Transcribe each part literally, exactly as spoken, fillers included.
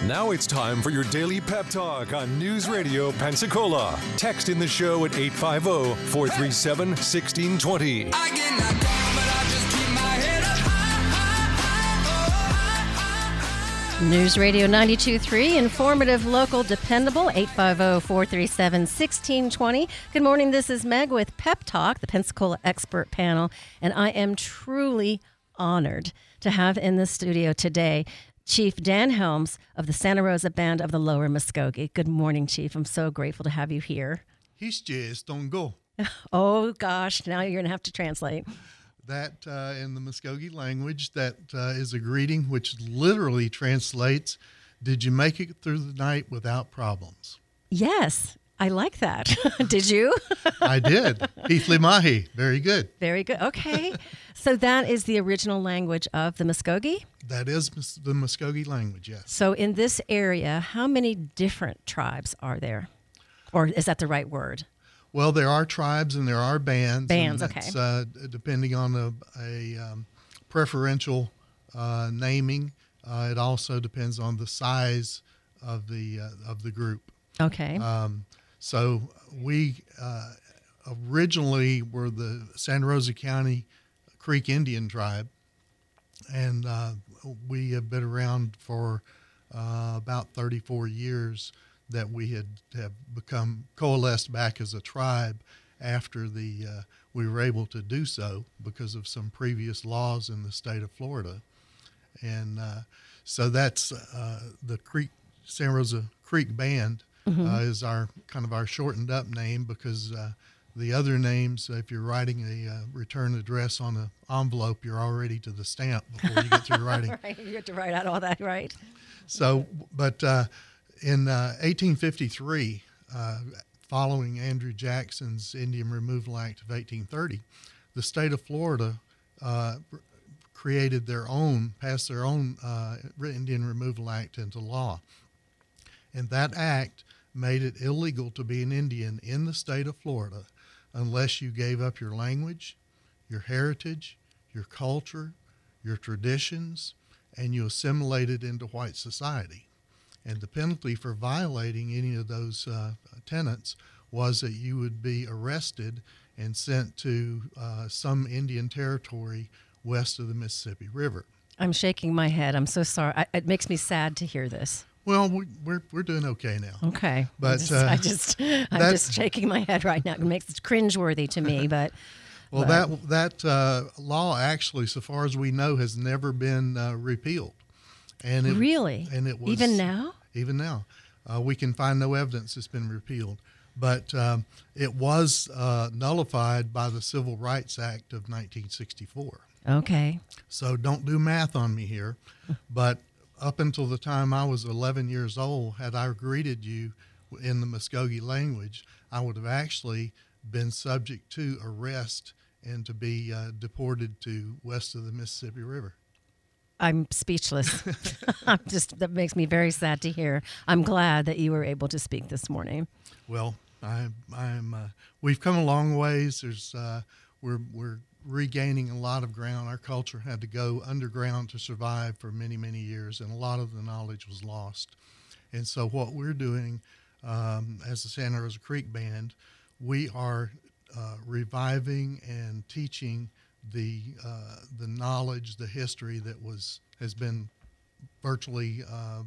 Now it's time for your daily pep talk on News Radio Pensacola. Text in the show at eight five zero, four three seven, one six two zero. I get knocked down, but I just keep my head up high. News Radio ninety-two point three, informative, local, dependable, eight five zero, four three seven, one six two zero. Good morning, this is Meg with Pep Talk, the Pensacola Expert Panel, and I am truly honored to have in the studio today Chief Dan Helms of the Santa Rosa Band of the Lower Muskogee. Good morning, Chief. I'm so grateful to have you here. He's just don't go. Oh, gosh. Now you're going to have to translate. That uh, in the Muskogee language, that uh, is a greeting which literally translates, did you make it through the night without problems? Yes, I like that. Did you? I did. Heath Mahi. Very good. Very good. Okay. So that is the original language of the Muskogee? That is the Muskogee language, yes. So in this area, how many different tribes are there? Or is that the right word? Well, there are tribes and there are bands. Bands, and okay. Uh, depending on a, a um, preferential uh, naming, uh, it also depends on the size of the uh, of the group. Okay. Um, so we uh, originally were the Santa Rosa County Creek Indian tribe, and uh, we have been around for uh, about thirty-four years. That we had have become coalesced back as a tribe after the uh, we were able to do so because of some previous laws in the state of Florida, and uh, so that's uh, the Creek Santa Rosa Creek Band mm-hmm. uh, is our kind of our shortened up name because uh, the other names, if you're writing a uh, return address on an envelope, you're already to the stamp before you get through writing. Right, you have to write out all that, right? So, but. Uh, In uh, eighteen fifty-three, uh, following Andrew Jackson's Indian Removal Act of eighteen thirty, the state of Florida uh, created their own, passed their own uh, Indian Removal Act into law. And that act made it illegal to be an Indian in the state of Florida unless you gave up your language, your heritage, your culture, your traditions, and you assimilated into white society. And the penalty for violating any of those uh, tenets was that you would be arrested and sent to uh, some Indian territory west of the Mississippi River. I'm shaking my head. I'm so sorry. I, it makes me sad to hear this. Well, we, we're we're doing okay now. Okay, but I just, uh, I just I'm that, just shaking my head right now. It makes it cringeworthy to me, but. Well, but. that that uh, law actually, so far as we know, has never been uh, repealed. And it, really? And it was even now. Even now, uh, we can find no evidence it's been repealed. But um, it was uh, nullified by the Civil Rights Act of nineteen sixty-four. Okay. So don't do math on me here. But up until the time I was eleven years old, had I greeted you in the Muskogee language, I would have actually been subject to arrest and to be uh, deported to west of the Mississippi River. I'm speechless. I'm just that makes me very sad to hear. I'm glad that you were able to speak this morning. Well, I, I'm. Uh, we've come a long ways. There's uh, we're we're regaining a lot of ground. Our culture had to go underground to survive for many many years, and a lot of the knowledge was lost. And so, what we're doing um, as the Santa Rosa Creek Band, we are uh, reviving and teaching the uh, the knowledge, the history that was has been virtually uh,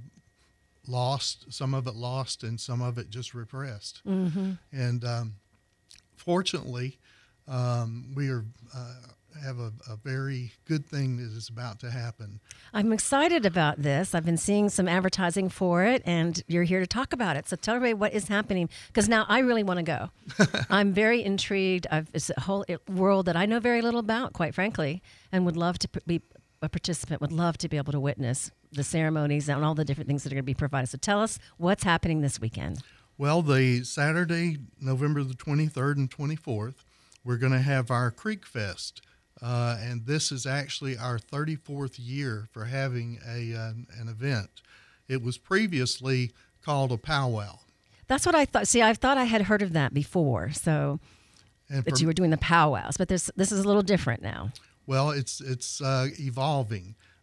lost, some of it lost and some of it just repressed. Mm-hmm. And um, fortunately, um, we are uh, have a, a very good thing that is about to happen. I'm excited about this. I've been seeing some advertising for it, and you're here to talk about it. So tell me what is happening, because now I really want to go. I'm very intrigued. I've, it's a whole world that I know very little about, quite frankly, and would love to be a participant, would love to be able to witness the ceremonies and all the different things that are going to be provided. So tell us what's happening this weekend. Well, the Saturday, November the twenty-third and twenty-fourth, we're going to have our Creek Fest. Uh, and this is actually our thirty-fourth year for having a uh, an event. It was previously called a powwow. That's what I thought. See, I thought I had heard of that before, so and that for, you were doing the powwows. But this this is a little different now. Well, it's it's uh, evolving.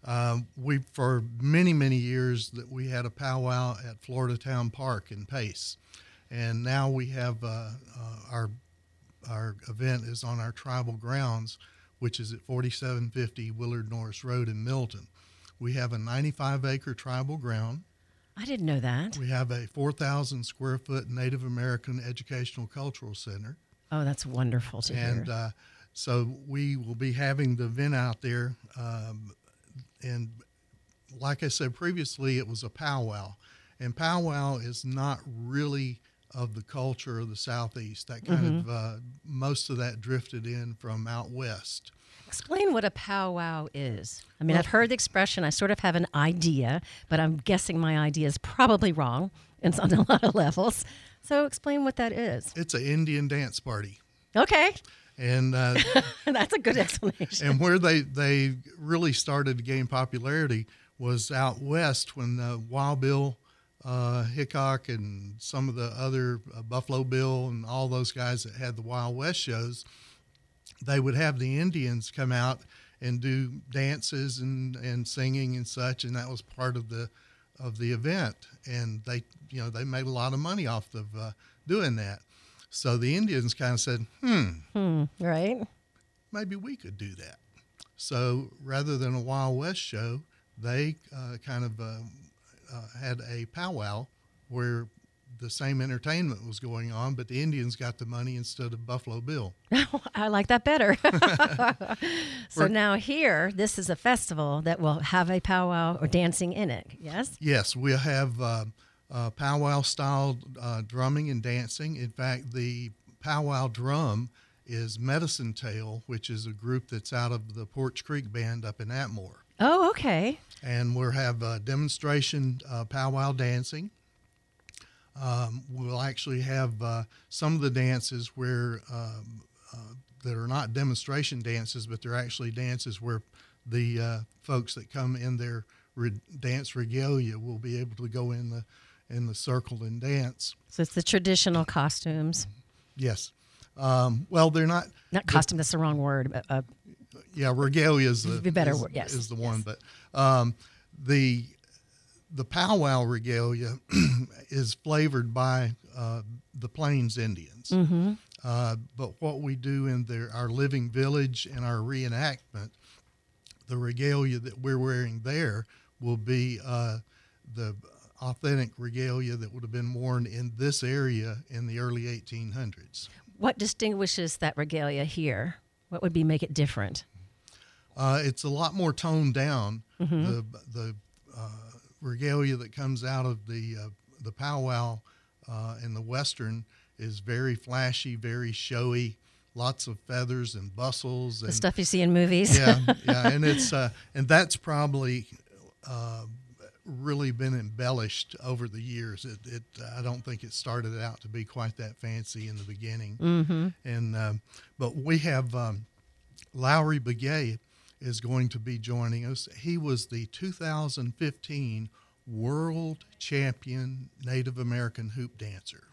Um, we for many many years that we had a powwow at Florida Town Park in Pace, and now we have uh, uh, our our event is on our tribal grounds, which is at forty-seven fifty Willard Norris Road in Milton. We have a ninety-five acre tribal ground. I didn't know that. We have a four thousand square foot Native American Educational Cultural Center. Oh, that's wonderful to And hear. uh, so we will be having the event out there. Um, and like I said previously, it was a powwow. And powwow is not really of the culture of the Southeast. That kind Mm-hmm. of, uh, most of that drifted in from out west. Explain what a powwow is. I mean, I've heard the expression. I sort of have an idea, but I'm guessing my idea is probably wrong and on a lot of levels. So explain what that is. It's an Indian dance party. Okay. And uh, That's a good explanation. and where they, they really started to gain popularity was out west when uh, Wild Bill uh, Hickok and some of the other uh, Buffalo Bill and all those guys that had the Wild West shows, they would have the Indians come out and do dances and, and singing and such, and that was part of the of the event. And they, you know, they made a lot of money off of uh, doing that. So the Indians kind of said, hmm, Hmm, right? maybe we could do that. So rather than a Wild West show, they uh, kind of uh, uh, had a powwow where the same entertainment was going on, but the Indians got the money instead of Buffalo Bill. I like that better. So We're- now here, this is a festival that will have a powwow or dancing in it, yes? Yes, we'll have uh, uh, powwow-style uh, drumming and dancing. In fact, the powwow drum is Medicine Tail, which is a group that's out of the Porch Creek Band up in Atmore. Oh, okay. And we'll have a demonstration uh, powwow dancing. Um, we'll actually have uh, some of the dances where um, uh, that are not demonstration dances, but they're actually dances where the uh, folks that come in their re- dance regalia will be able to go in the in the circle and dance. So it's the traditional costumes. Yes. Um, well, they're not. Not costume, that's the wrong word. But, uh, Yeah, regalia is the, Be better is, word, yes, is the one, yes. but um, the the powwow regalia is flavored by uh, the Plains Indians. mm-hmm. Uh, but what we do in their, our living village and our reenactment, the regalia that we're wearing there will be uh, the authentic regalia that would have been worn in this area in the early eighteen hundreds. What distinguishes that regalia here? What would be make it different? Uh, it's a lot more toned down. Mm-hmm. The the uh, regalia that comes out of the uh, the powwow uh, in the western is very flashy, very showy, lots of feathers and bustles and The stuff you see in movies. yeah, yeah, and it's uh, and that's probably uh, really been embellished over the years. It, it I don't think it started out to be quite that fancy in the beginning. Mm-hmm. And um, but we have um, Lowry Begay is going to be joining us. He was the two thousand fifteen world champion Native American hoop dancer.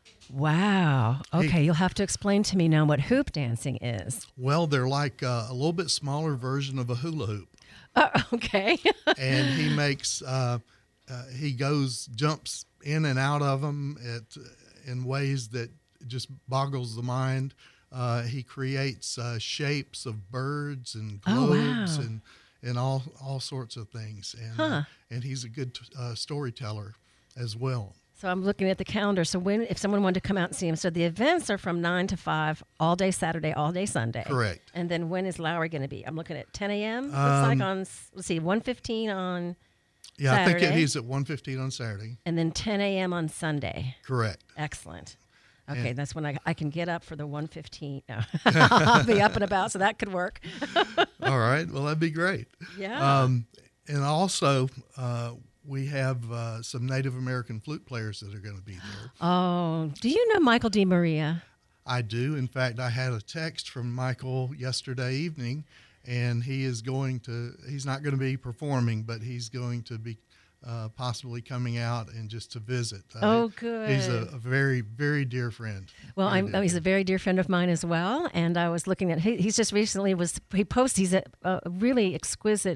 Wow. Okay, Hey. you'll have to explain to me now what hoop dancing is. Well, they're like uh, a little bit smaller version of a hula hoop. Oh, okay. And he makes uh, uh, he goes jumps in and out of them at in ways that just boggles the mind. Uh, he creates uh, shapes of birds and Oh, globes wow. and and all all sorts of things. And Huh. uh, and he's a good uh, storyteller as well. So I'm looking at the calendar. So when, if someone wanted to come out and see him, so the events are from nine to five, all day Saturday, all day Sunday. Correct. And then when is Lowry going to be? I'm looking at ten a.m. Looks Um, like on, let's see, one fifteen on, Yeah, I think Saturday. he's at one fifteen on Saturday. and then ten a.m. on Sunday. Correct. Excellent. Okay, And- that's when I, I can get up for the one fifteen. No. I'll be up and about, so that could work. All right. Well, that'd be great. Yeah. Um, and also, uh, we have uh, some Native American flute players that are going to be there. Oh, do you know Michael D. Maria? I do. In fact, I had a text from Michael yesterday evening, and he is going to, he's not going to be performing, but he's going to be uh, possibly coming out and just to visit. Uh, Oh, He's a, good. a very, very dear friend. Well, Very I'm, dear he's a friend. very dear friend of mine as well, and I was looking at. He, he's just recently was he posted. He's a, a really exquisite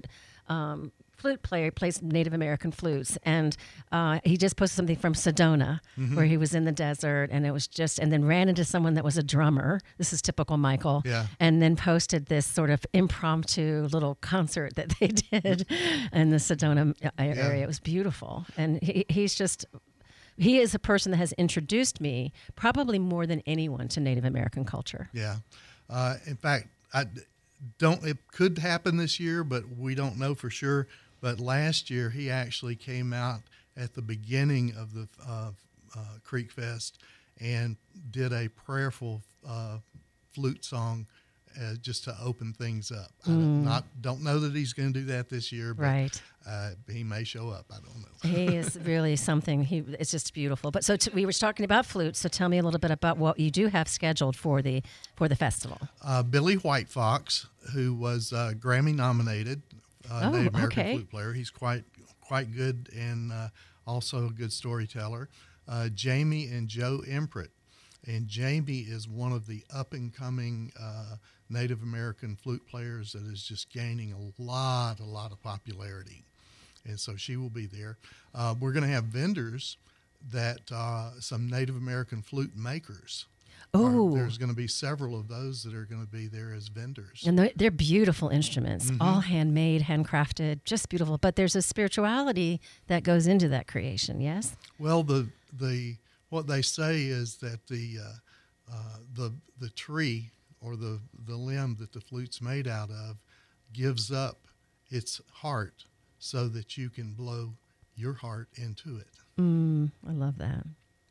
um, flute player, plays Native American flutes, and uh, he just posted something from Sedona Mm-hmm. where he was in the desert, and it was just, and then ran into someone that was a drummer. This is typical Michael. Yeah. And then posted this sort of impromptu little concert that they did in the Sedona area. It was beautiful, and he, he's just. He is a person that has introduced me probably more than anyone to Native American culture. Yeah. Uh, in fact, I don't. It could happen this year, but we don't know for sure. But last year, he actually came out at the beginning of the uh, uh, Creek Fest and did a prayerful uh, flute song uh, just to open things up. I don't, not don't know that he's going to do that this year, but Right. uh, he may show up. I don't know. He is really something. He it's just beautiful. But so t- we were talking about flutes. So tell me a little bit about what you do have scheduled for the for the festival. Uh, Billy White Fox, who was uh, Grammy nominated, uh, Oh, Native American okay. flute player. He's quite quite good and uh, also a good storyteller. Uh, Jamie and Joe Emprett. And Jamie is one of the up-and-coming uh, Native American flute players that is just gaining a lot, a lot of popularity. And so she will be there. Uh, we're going to have vendors that, uh, some Native American flute makers. are- Oh. There's going to be several of those that are going to be there as vendors. And they're, they're beautiful instruments, Mm-hmm. all handmade, handcrafted, just beautiful. But there's a spirituality that goes into that creation, yes? Well, the the what they say is that the uh, uh, the the tree or the the limb that the flute's made out of gives up its heart so that you can blow your heart into it. Mm, I love that.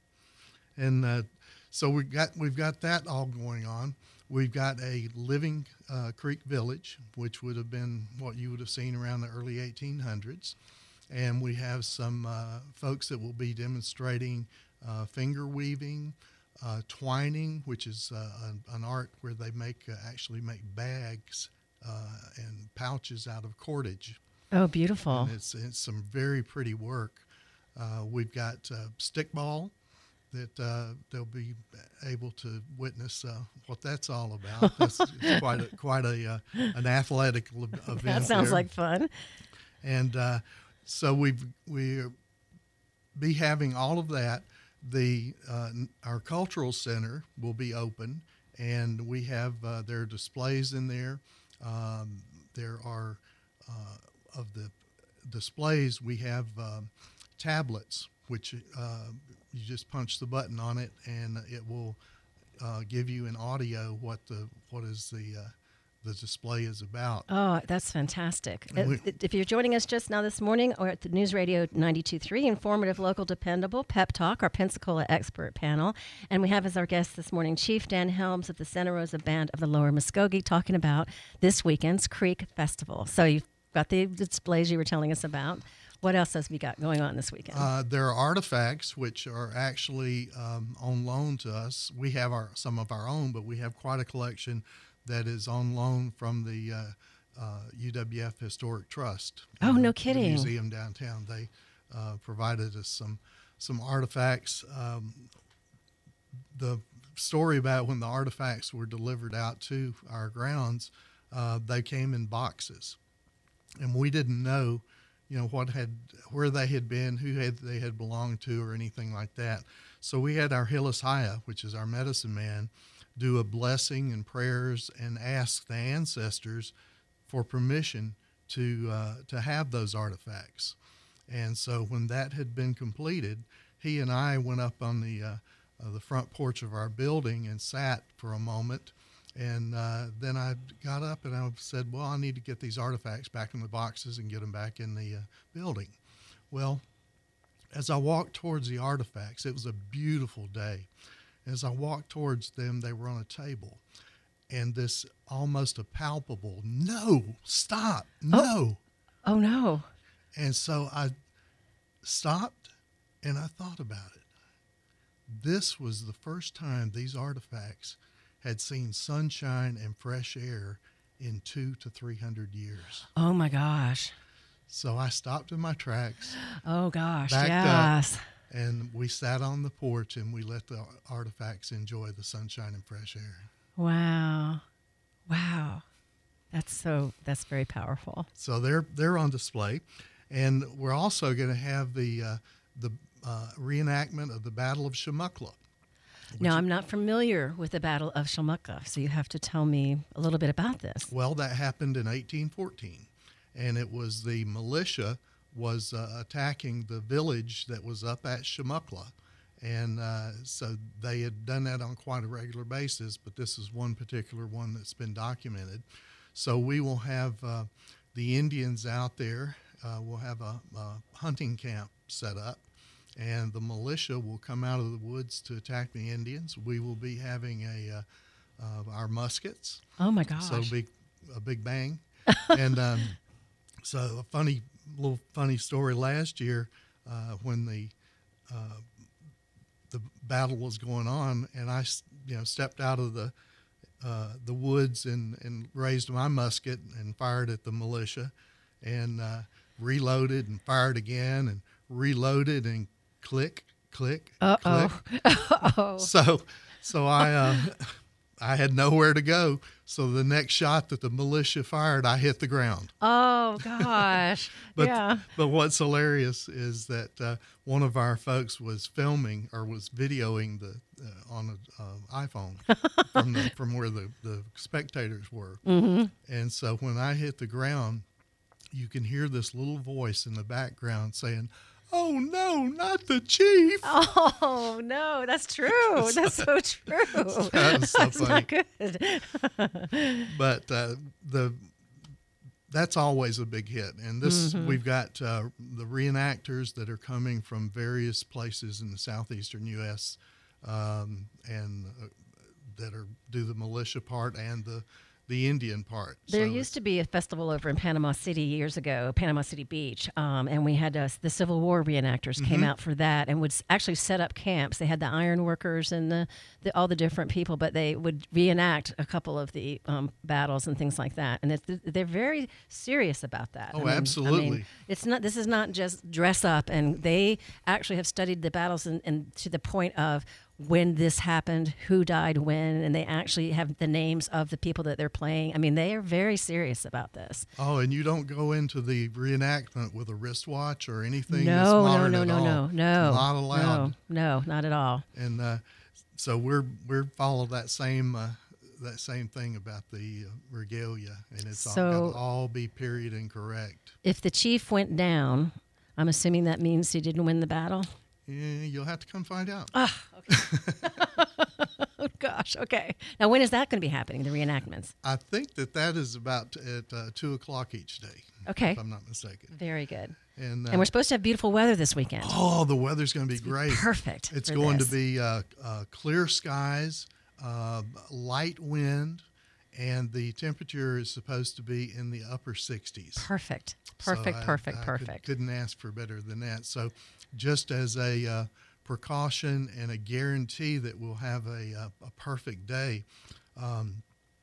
And uh, so we've got we've got that all going on. We've got a living uh, Creek Village, which would have been what you would have seen around the early eighteen hundreds. And we have some uh, folks that will be demonstrating uh, finger weaving, uh, twining, which is uh, an, an art where they make uh, actually make bags uh, and pouches out of cordage. Oh, beautiful. And it's, it's some very pretty work. Uh, we've got uh, stickball that uh, they'll be able to witness uh, what that's all about. That's it's quite a, quite a uh, an athletic l- event. That sounds there. like fun. And uh, so we've we be having all of that. The uh, n- our cultural center will be open, and we have uh, there are displays in there. Um, there are uh, of the displays we have um, tablets, which uh, you just punch the button on it, and it will uh, give you in audio what the what is the uh, the display is about. Oh, that's fantastic. And we- Uh, If you're joining us just now this morning or at the News Radio ninety-two point three, informative, local, dependable, Pep Talk, our Pensacola expert panel. And we have as our guest this morning Chief Dan Helms of the Santa Rosa Band of the Lower Muskogee talking about this weekend's Creek Festival. So you've got the displays you were telling us about. What else has we got going on this weekend? Uh, there are artifacts which are actually um, on loan to us. We have our some of our own, but we have quite a collection that is on loan from the uh, uh, U W F Historic Trust. Oh, uh, no the kidding. museum downtown. They uh, provided us some some artifacts. Um, the story about when the artifacts were delivered out to our grounds, uh, they came in boxes, and we didn't know, you know, what had where they had been, who had they had belonged to, or anything like that. So we had our Hillis Haya, which is our medicine man, do a blessing and prayers and ask the ancestors for permission to uh, to have those artifacts. And so when that had been completed, he and I went up on the uh, uh, the front porch of our building and sat for a moment. And uh, then I got up and I said, well, I need to get these artifacts back in the boxes and get them back in the uh, building. Well, as I walked towards the artifacts, it was a beautiful day. As I walked towards them, they were on a table. And this almost a palpable, no, stop, no. oh, no. And so I stopped and I thought about it. This was the first time these artifacts had seen sunshine and fresh air in two to three hundred years. Oh, my gosh. So I stopped in my tracks, Oh, gosh. Backed up. yes. and we sat on the porch and we let the artifacts enjoy the sunshine and fresh air. Wow. Wow. That's so, that's very powerful. So they're they're on display, and we're also going to have the uh, the uh, reenactment of the Battle of Shimukla. Now, I'm not familiar with the Battle of Shimukla, so you have to tell me a little bit about this. Well, that happened in eighteen fourteen, and it was the militia was uh, attacking the village that was up at Shimukla. And uh, so they had done that on quite a regular basis, but this is one particular one that's been documented. So we will have uh, the Indians out there. Uh, we'll have a, a hunting camp set up, and the militia will come out of the woods to attack the Indians. We will be having a uh, uh, our muskets. Oh, my gosh. So big, a big bang. and um, so a funny little funny story last year uh, when the uh, the battle was going on, and I, you know, stepped out of the uh, the woods and, and raised my musket and fired at the militia, and uh, reloaded and fired again and reloaded and click, click, Uh-oh. click. Uh-oh. So, so I uh, I had nowhere to go. So the next shot that the militia fired, I hit the ground. Oh, gosh. But yeah. but what's hilarious is that uh, one of our folks was filming or was videoing the uh, on an uh, iPhone from the, from where the, the spectators were. Mm-hmm. And so when I hit the ground, you can hear this little voice in the background saying, "Oh no, not the chief!" Oh, no, that's true. That's so true. That was so That's funny. not good. But uh, the that's always a big hit. And this Mm-hmm. we've got uh, the reenactors that are coming from various places in the southeastern U S um, and uh, that are do the militia part and the the Indian part. There So used to be a festival over in Panama City years ago, Panama City Beach, um, and we had uh, the Civil War reenactors came out for that and would s- actually set up camps. They had the iron workers and the, the all the different people, but they would reenact a couple of the um, battles and things like that. And it's, they're very serious about that. Oh, I mean- I absolutely. mean, it's not. This is not just dress up, and they actually have studied the battles and, and to the point of when this happened, who died when, and they actually have the names of the people that they're playing. I mean, they are very serious about this. Oh, and you don't go into the reenactment with a wristwatch or anything that's No, no, modern no, at no, all. no, no, Not allowed. No, no, not at all. And uh, so we're we're follow that same uh, that same thing about the uh, regalia, and it's all, So- gotta all be period and correct. If the chief went down, I'm assuming that means he didn't win the battle. Yeah, you'll have to come find out. Oh gosh. Okay. Now, when is that going to be happening? The reenactments. I think that that is about at uh, two o'clock each day, Okay. if I'm not mistaken. Very good. And, uh, And we're supposed to have beautiful weather this weekend. oh, the weather's going to be great. Perfect. It's for going this. to be uh, uh, clear skies, uh, light wind, and the temperature is supposed to be in the upper sixties. perfect. So Perfect. I- perfect. I could- perfect. couldn't ask for better than that. So, just as a uh, precaution and a guarantee that we'll have a, uh, a perfect day, um,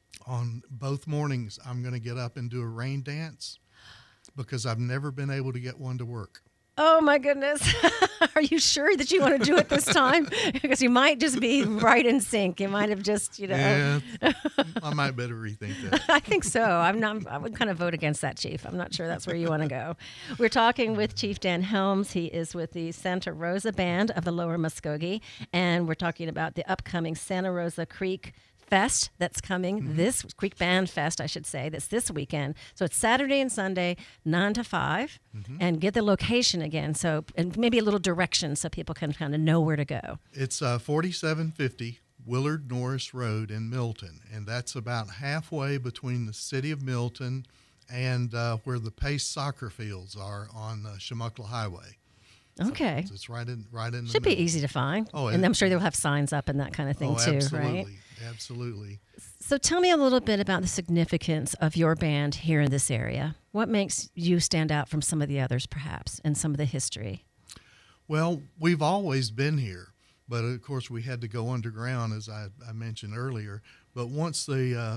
on both mornings, I'm going to get up and do a rain dance because I've never been able to get one to work. Oh my goodness. Are you sure that you want to do it this time? Because you might just be right in sync. You might have just, you know. Yeah, I might better rethink that. I think so. I'm not. I would kind of vote against that, Chief. I'm not sure that's where you want to go. We're talking with Chief Dan Helms. He is with the Santa Rosa Band of the Lower Muskogee, and we're talking about the upcoming Santa Rosa Creek Fest that's coming Mm-hmm. this Creek Band Fest, I should say, that's this weekend. So it's Saturday and Sunday, nine to five, Mm-hmm. and get the location again. So and maybe a little direction so people can kind of know where to go. It's uh, forty-seven fifty Willard Norris Road in Milton, and that's about halfway between the city of Milton and uh, where the Pace soccer fields are on uh, Shimukla Highway. Okay. So it's right in right in the Should be middle. easy to find. Oh, and it- I'm sure they'll have signs up and that kind of thing Oh, too, absolutely, right? absolutely. So tell me a little bit about the significance of your band here in this area. What makes you stand out from some of the others, perhaps, and some of the history? Well, we've always been here, but of course we had to go underground, as I, I mentioned earlier. But once the uh,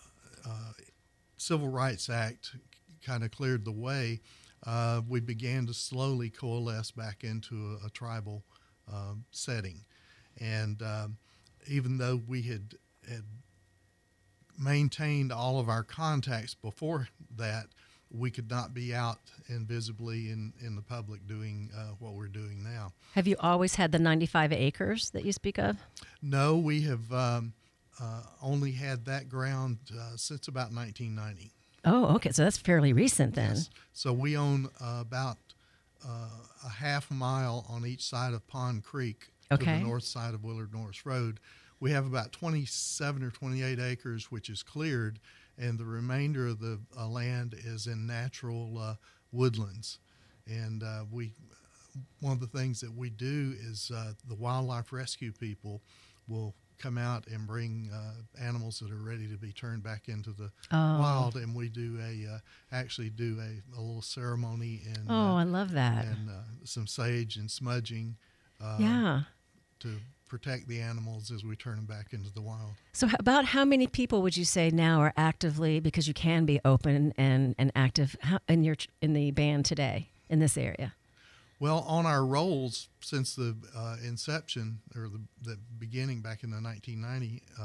uh, Civil Rights Act kind of cleared the way, uh, we began to slowly coalesce back into a, a tribal uh, setting. And um, even though we had, had maintained all of our contacts before that, we could not be out invisibly in, in the public doing uh, what we're doing now. Have you always had the ninety-five acres that you speak of? No, we have um, uh, only had that ground uh, since about nineteen ninety. Oh, okay. So that's fairly recent then. Yes. So we own uh, about uh, a half mile on each side of Pond Creek to Okay. the north side of Willard Norris Road. We have about twenty-seven or twenty-eight acres, which is cleared, and the remainder of the uh, land is in natural uh, woodlands. And uh, we, one of the things that we do is uh, the wildlife rescue people will come out and bring uh, animals that are ready to be turned back into the Oh. wild, and we do a uh, actually do a, a little ceremony and Oh, uh, I love that. and uh, some sage and smudging uh, Yeah. to protect the animals as we turn them back into the wild. So h- about how many people would you say now are actively, because you can be open and, and active how, in your in the band today in this area? Well, on our rolls since the uh, inception or the, the beginning back in the nineteen ninety uh,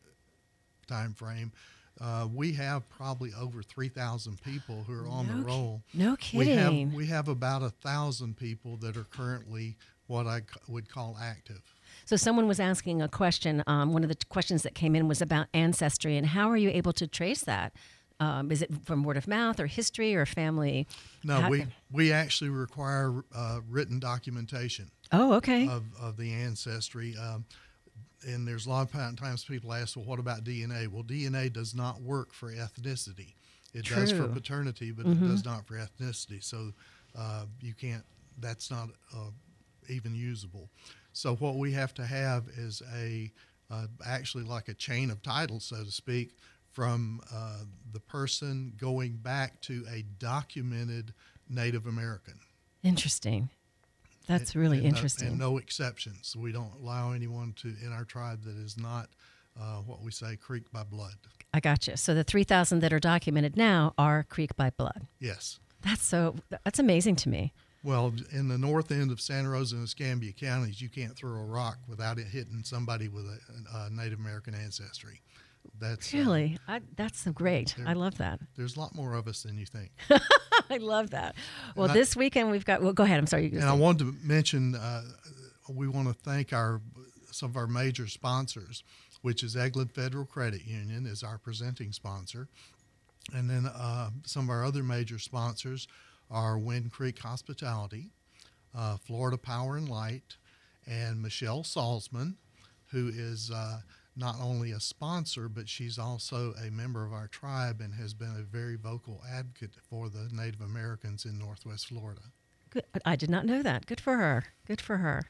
time frame, uh, we have probably over three thousand people who are on No the ki- roll. No We kidding. have we have about a thousand people that are currently what I c- would call active. So someone was asking a question. Um, one of the t- questions that came in was about ancestry, and how are you able to trace that? Um, is it from word of mouth or history or family? No, How- we we actually require uh, written documentation Oh, okay. of, of the ancestry. Um, and there's a lot of times people ask, well, what about D N A? Well, D N A does not work for ethnicity. It does for True. paternity, but it does not for ethnicity. So uh, you can't, that's not uh, even usable. So what we have to have is a, uh, actually like a chain of title, so to speak, from uh, the person going back to a documented Native American. Interesting. That's really And no- interesting. and no exceptions. We don't allow anyone to in our tribe that is not uh, what we say Creek by blood. I gotcha. So the three thousand that are documented now are Creek by blood. Yes. That's so, that's amazing to me. Well, in the north end of Santa Rosa and Escambia counties, you can't throw a rock without it hitting somebody with a, a Native American ancestry. That's uh, Really? I, that's so great. There- I love that. there's a lot more of us than you think. I love that. Well, And I- this weekend we've got, well, go ahead. I'm sorry. You were And I saying. wanted to mention, uh, we want to thank our some of our major sponsors, which is Eglin Federal Credit Union is our presenting sponsor. And then uh, some of our other major sponsors are Wind Creek Hospitality, uh, Florida Power and Light, and Michelle Salzman, who is uh, not only a sponsor, but she's also a member of our tribe and has been a very vocal advocate for the Native Americans in Northwest Florida. Good. I did not know that. Good for her. Good for her.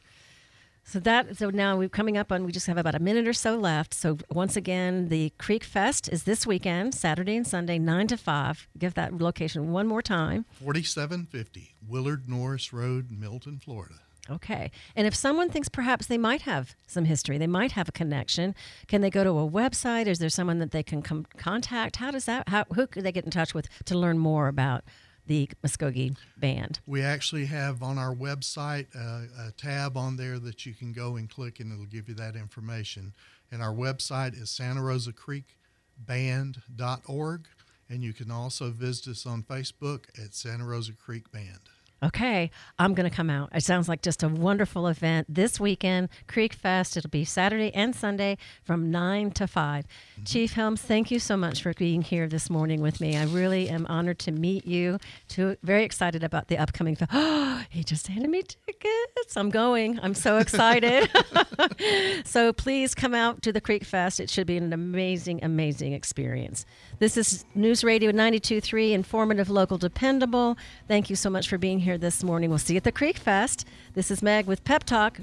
So that so now we're coming up on, we just have about a minute or so left. So once again, the Creek Fest is this weekend, Saturday and Sunday, nine to five. Give that location one more time. forty-seven fifty Willard Norris Road, Milton, Florida. Okay. And if someone thinks perhaps they might have some history, they might have a connection, can they go to a website? Is there someone that they can come contact? How does that, how, who could they get in touch with to learn more about the Muskogee Band? We actually have on our website uh, a tab on there that you can go and click, and it'll give you that information. And our website is Santa Rosa Creek Band dot org, and you can also visit us on Facebook at Santa Rosa Creek Band. Okay, I'm going to come out. It sounds like just a wonderful event this weekend, Creek Fest. It'll be Saturday and Sunday from nine to five. Mm-hmm. Chief Helms, thank you so much for being here this morning with me. I really am honored to meet you. Too, very excited about the upcoming fest. Oh, he just handed me tickets. I'm going. I'm so excited. So please come out to the Creek Fest. It should be an amazing, amazing experience. This is News Radio ninety-two point three, informative, local, dependable. Thank you so much for being here this morning. We'll see you at the Creek Fest. This is Meg with Pep Talk.